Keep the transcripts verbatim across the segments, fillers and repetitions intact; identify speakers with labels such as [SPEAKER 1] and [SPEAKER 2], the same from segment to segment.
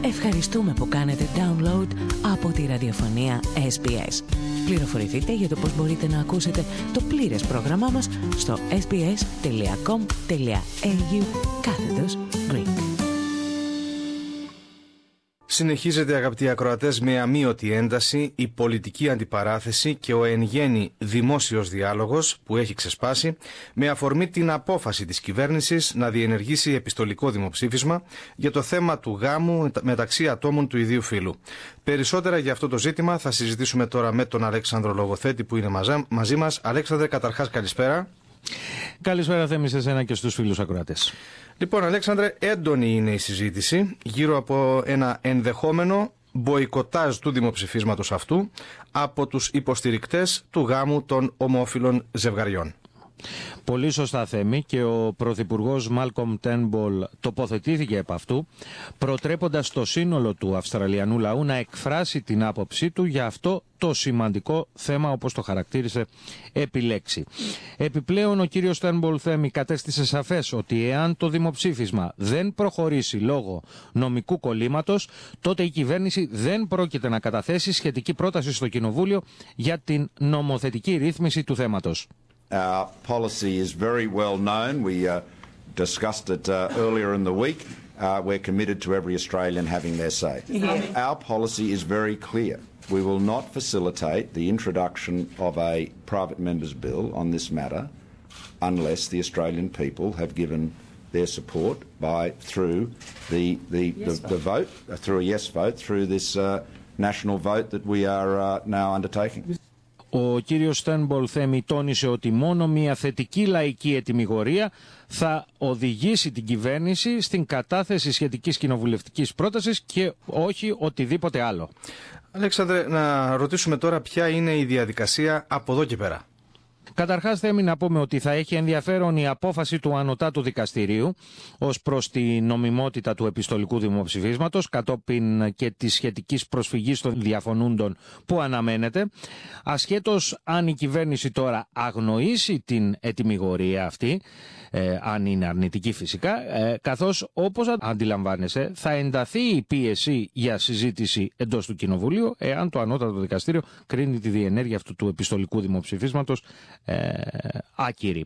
[SPEAKER 1] Ευχαριστούμε που κάνετε download από τη ραδιοφωνία ες μπι ες. Πληροφορηθείτε για το πώς μπορείτε να ακούσετε το πλήρες πρόγραμμά μας στο sbs.com.au κάθετος Greek.
[SPEAKER 2] Συνεχίζεται, αγαπητοί ακροατές, με αμείωτη ένταση η πολιτική αντιπαράθεση και ο εν γέννη δημόσιος διάλογος που έχει ξεσπάσει με αφορμή την απόφαση της κυβέρνησης να διενεργήσει επιστολικό δημοψήφισμα για το θέμα του γάμου μεταξύ ατόμων του ιδίου φύλου. Περισσότερα για αυτό το ζήτημα θα συζητήσουμε τώρα με τον Αλέξανδρο Λογοθέτη που είναι μαζί μας. Αλέξανδρε, καταρχάς καλησπέρα.
[SPEAKER 3] Καλησπέρα, Θέμη, σε εσένα και στους φίλους ακροατές.
[SPEAKER 2] Λοιπόν, Αλέξανδρε, έντονη είναι η συζήτηση γύρω από ένα ενδεχόμενο μποϊκοτάζ του δημοψηφίσματος αυτού από τους υποστηρικτές του γάμου των ομόφυλων ζευγαριών.
[SPEAKER 3] Πολύ σωστά, Θέμη, και ο Πρωθυπουργός Μάλκομ Τέρνμπολ τοποθετήθηκε επ' αυτού, προτρέποντας το σύνολο του Αυστραλιανού λαού να εκφράσει την άποψή του για αυτό το σημαντικό θέμα, όπως το χαρακτήρισε επιλέξει. Επιπλέον, ο κύριος Τέρνμπολ, Θέμη, κατέστησε σαφές ότι εάν το δημοψήφισμα δεν προχωρήσει λόγω νομικού κολλήματος, τότε η κυβέρνηση δεν πρόκειται να καταθέσει σχετική πρόταση στο Κοινοβούλιο για την νομοθετική ρύθμιση του θέματος.
[SPEAKER 4] Our policy is very well known. We uh, discussed it uh, earlier in the week. Uh, we're committed to every Australian having their say. Yeah. Our policy is very clear. We will not facilitate the introduction of a private member's bill on this matter unless the Australian people have given their support by through the the, yes the, the vote, uh, through a yes vote, through this uh, national vote that we are uh, now undertaking.
[SPEAKER 3] Ο κύριος Τέρνμπολ, Θέμη, τόνισε ότι μόνο μια θετική λαϊκή ετυμηγορία θα οδηγήσει την κυβέρνηση στην κατάθεση σχετικής κοινοβουλευτικής πρότασης και όχι οτιδήποτε άλλο.
[SPEAKER 2] Αλέξανδρε, να ρωτήσουμε τώρα ποια είναι η διαδικασία από εδώ και πέρα.
[SPEAKER 3] Καταρχάς, Θέμη, να πούμε ότι θα έχει ενδιαφέρον η απόφαση του Ανωτάτου Δικαστηρίου ως προς τη νομιμότητα του επιστολικού δημοψηφίσματος, κατόπιν και της σχετικής προσφυγής των διαφωνούντων που αναμένεται. Ασχέτως αν η κυβέρνηση τώρα αγνοήσει την ετυμηγορία αυτή, ε, αν είναι αρνητική φυσικά, ε, καθώς όπως αντιλαμβάνεσαι θα ενταθεί η πίεση για συζήτηση εντός του Κοινοβουλίου, εάν το Ανώτατο Δικαστήριο κρίνει τη διενέργεια αυτού του επιστολικού δημοψηφίσματος Ε, άκυρη.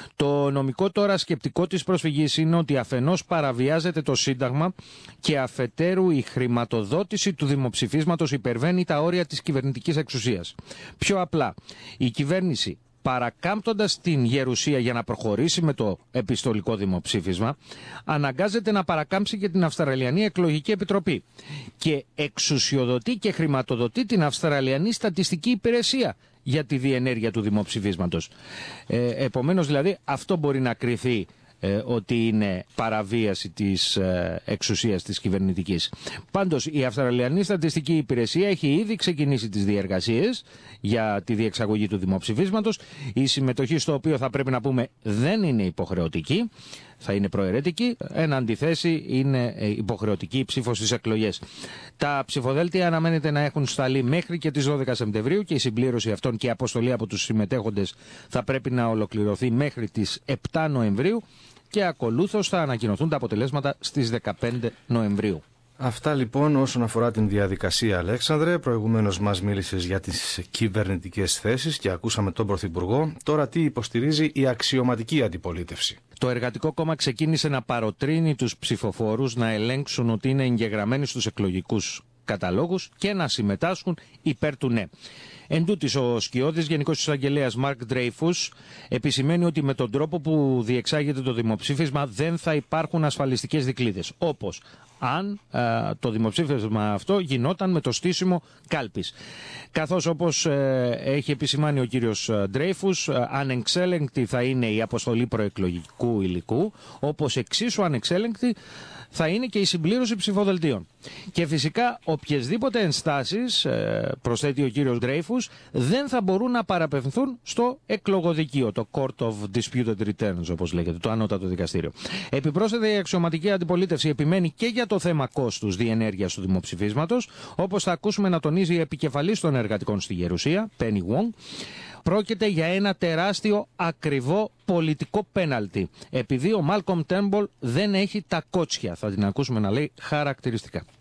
[SPEAKER 3] Το νομικό τώρα σκεπτικό της προσφυγής είναι ότι αφενός παραβιάζεται το Σύνταγμα και αφετέρου η χρηματοδότηση του δημοψηφίσματος υπερβαίνει τα όρια της κυβερνητικής εξουσίας. Πιο απλά, η κυβέρνηση, παρακάμπτοντας την γερουσία για να προχωρήσει με το επιστολικό δημοψήφισμα, αναγκάζεται να παρακάμψει και την Αυστραλιανή Εκλογική Επιτροπή και εξουσιοδοτεί και χρηματοδοτεί την Αυστραλιανή Στατιστική Υπηρεσία για τη διενέργεια του δημοψηφίσματος. Ε, επομένως, δηλαδή, αυτό μπορεί να κριθεί ε, ότι είναι παραβίαση της ε, εξουσίας της κυβερνητικής. Πάντως, η Αυστραλιανή Στατιστική Υπηρεσία έχει ήδη ξεκινήσει τις διεργασίες για τη διεξαγωγή του δημοψηφίσματος. Η συμμετοχή στο οποίο, θα πρέπει να πούμε, δεν είναι υποχρεωτική, θα είναι προαιρετική, εν αντιθέσει είναι υποχρεωτική η ψήφος στις εκλογές. Τα ψηφοδέλτια αναμένεται να έχουν σταλεί μέχρι και τις δώδεκα Σεπτεμβρίου και η συμπλήρωση αυτών και η αποστολή από τους συμμετέχοντες θα πρέπει να ολοκληρωθεί μέχρι τις επτά Νοεμβρίου και ακολούθως θα ανακοινωθούν τα αποτελέσματα στις δεκαπέντε Νοεμβρίου.
[SPEAKER 2] Αυτά λοιπόν όσον αφορά την διαδικασία, Αλέξανδρε. Προηγουμένως μας μίλησες για τις κυβερνητικές θέσεις και ακούσαμε τον Πρωθυπουργό. Τώρα τι υποστηρίζει η αξιωματική αντιπολίτευση?
[SPEAKER 3] Το Εργατικό Κόμμα ξεκίνησε να παροτρύνει τους ψηφοφόρους να ελέγξουν ότι είναι εγγεγραμμένοι στους εκλογικούς καταλόγους και να συμμετάσχουν υπέρ του ναι. Εν τούτης, ο σκιώδης Γενικός Εισαγγελέας Μαρκ Ντρέιφους επισημαίνει ότι με τον τρόπο που διεξάγεται το δημοψήφισμα δεν θα υπάρχουν ασφαλιστικές δικλείδες, όπως αν α, το δημοψήφισμα αυτό γινόταν με το στήσιμο κάλπης. Καθώς, όπως ε, έχει επισημάνει ο κύριος Ντρέιφους, ε, ανεξέλεγκτη θα είναι η αποστολή προεκλογικού υλικού, όπως εξίσου ανεξέλεγκτη θα είναι και η συμπλήρωση ψηφοδελτίων. Και φυσικά οποιασδήποτε ενστάσεις, ε, προσθέτει ο κύριος Ντρέιφους, δεν θα μπορούν να παραπευθούν στο εκλογοδικείο, το Court of Disputed Returns, όπως λέγεται, το ανώτατο δικαστήριο. Επιπρόσθετα, η αξιωματική αντιπολίτευση επιμένει και για το θέμα κόστους διενέργειας του δημοψηφίσματος, όπως θα ακούσουμε να τονίζει η επικεφαλής των εργατικών στη Γερουσία, Penny Wong. Πρόκειται για ένα τεράστιο ακριβό πολιτικό πέναλτι, επειδή ο Μάλκομ Τέρνμπολ δεν έχει τα κότσια. Θα την ακούσουμε να λέει χαρακτηριστικά.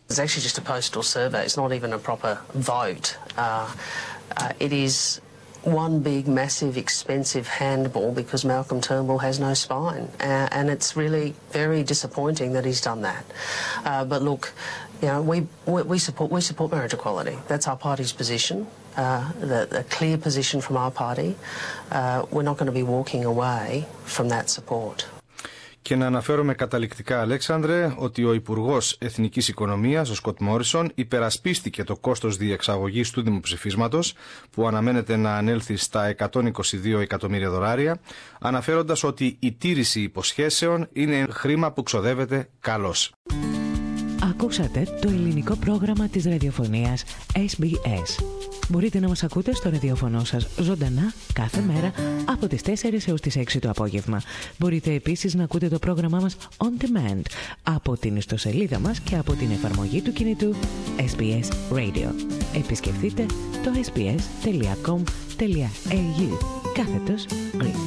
[SPEAKER 5] It's actually just a postal survey. It's not even a proper vote. Uh, uh, it is one big, massive, expensive handball because Malcolm Turnbull has no spine. Uh, and it's really very disappointing that he's done that. Uh, but look, you know, we, we, we, support, we support marriage equality. That's our party's position, uh, the, the clear position from our party. Uh, we're not going to be walking away from that support.
[SPEAKER 2] Και να αναφέρομαι καταληκτικά, Αλέξανδρε, ότι ο Υπουργός Εθνικής Οικονομίας, ο Σκοτ Μόρισον, υπερασπίστηκε το κόστος διεξαγωγής του δημοψηφίσματος, που αναμένεται να ανέλθει στα εκατόν είκοσι δύο εκατομμύρια δολάρια, αναφέροντας ότι η τήρηση υποσχέσεων είναι χρήμα που ξοδεύεται καλώς.
[SPEAKER 1] Ακούσατε το ελληνικό πρόγραμμα της ραδιοφωνίας ες μπι ες. Μπορείτε να μας ακούτε στο ραδιοφωνό σας ζωντανά κάθε μέρα από τις τέσσερις έως τις έξι το απόγευμα. Μπορείτε επίσης να ακούτε το πρόγραμμά μας on demand από την ιστοσελίδα μας και από την εφαρμογή του κινητού ες μπι ες Radio. Επισκεφτείτε το ες μπι ες τελεία κομ τελεία έι γιου κάθετος Greek.